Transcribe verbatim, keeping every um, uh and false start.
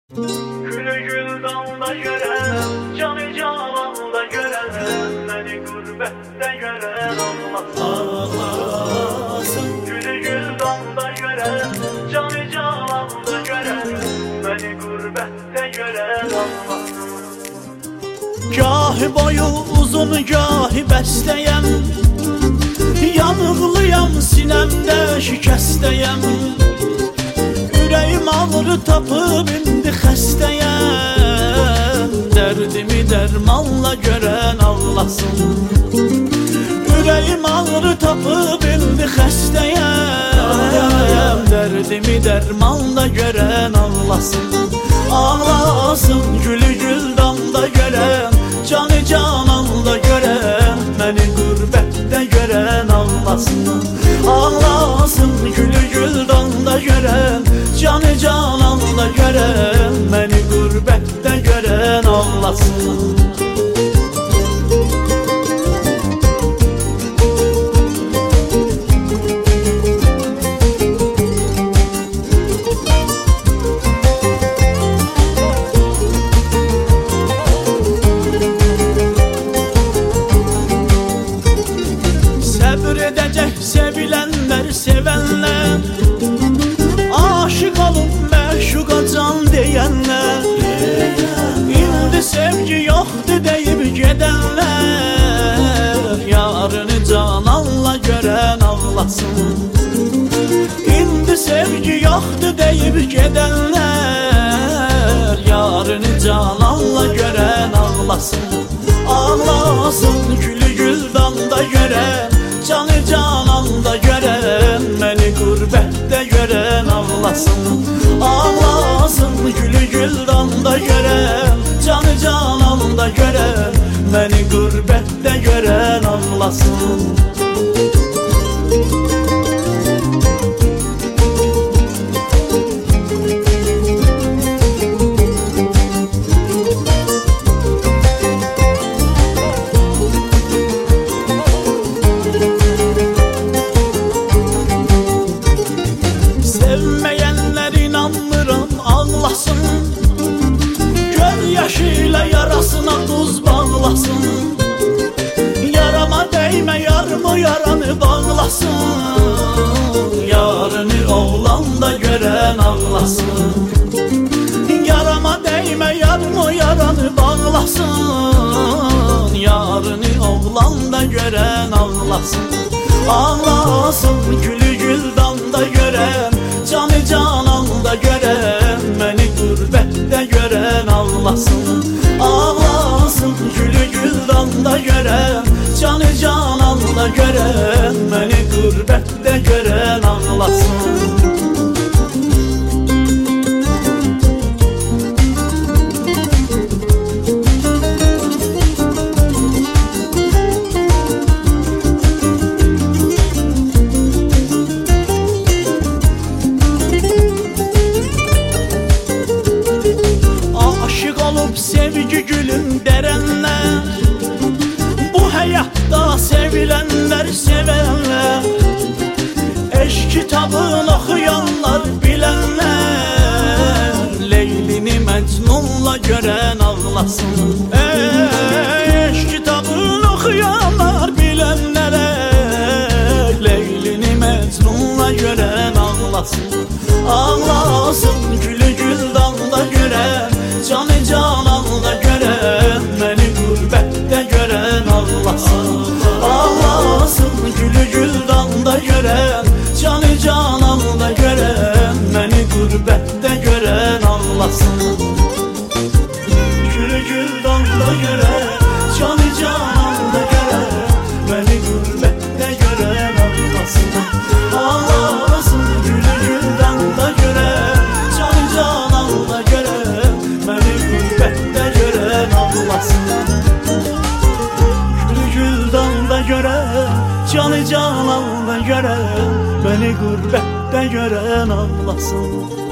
Gülü gül dalda gören, canı cananda gören, beni gurbette gören ağlasın. Gülü gül dalda gören, canı cananda gören, beni gurbette gören ağlasın. Gahi boyu uzun, gahi bəstəyəm, yanıqlıyam, sinemde şikəstəyəm. Ürəyim ağrı tapıb indi xəstəyəm, dərdimi dərmanla görən ağlasın. Ürəyim ağrı tapıb indi xəstəyəm, dərdimi dərmanla görən ağlasın. Ağlasın gülü güldanda görən, canı cananda görən, məni qürbətdə görən ağlasın. Ağlasın gülü güldanda görən, canı cananda görən, məni qürbətdə görən ağlasın. Sevilenler, sevenler, aşık olup məşuqa can deyənlər, indi sevgi yoxdur deyib gedənlər, yarını cananla görən ağlasın. İndi sevgi yoxdur deyib gedənlər, yarını cananla görən ağlasın. Ağlasın gülü güldanda görən, canı cananda görən, məni qürbətdə görən ağlasın. Ağlasın gülü güldanda görən, canı cananda görən, məni qürbətdə görən ağlasın. Sevməyənlər inanmıram ağlasın, göz yaşıyla yarasına tuz bağlasın. Yarama değme yarımı yaranı bağlasın, yarını oğlan da gören ağlasın. Yarama değme yarımı yaranı bağlasın, yarını oğlan da gören ağlasın. Ağlasın gülü güldanda gören, canı cananda gören, məni qürbətdə görən ağlasın. Ağlasın gülü güldanda gören, canı cananda gören, məni qürbətdə görən ağlasın. Sevgi gülüm derenler, bu hayatta sevilenler, sevenler, eşk kitabını okuyanlar, bilenler, Leylini Mecnun'la gören ağlasın. Eşk kitabını okuyanlar, bilenler, Leylini Mecnun'la gören ağlasın. Ağlasın gülü güldanda gören, canı cananda gören, məni qürbətdə görən ağlasın. Ağlasın gülü güldanda gören, canı cananda gören, məni qürbətdə görən ağlasın. Gülü güldanda gören, canı cananda gören, məni qürbətdə görən ağlasın. Ağlasın gülü güldanda gören, canı cananda gören, məni qürbətdə görən ağlasın. Gülü güldanda görən, canı cananda görən, məni qürbətdə görən ağlasın.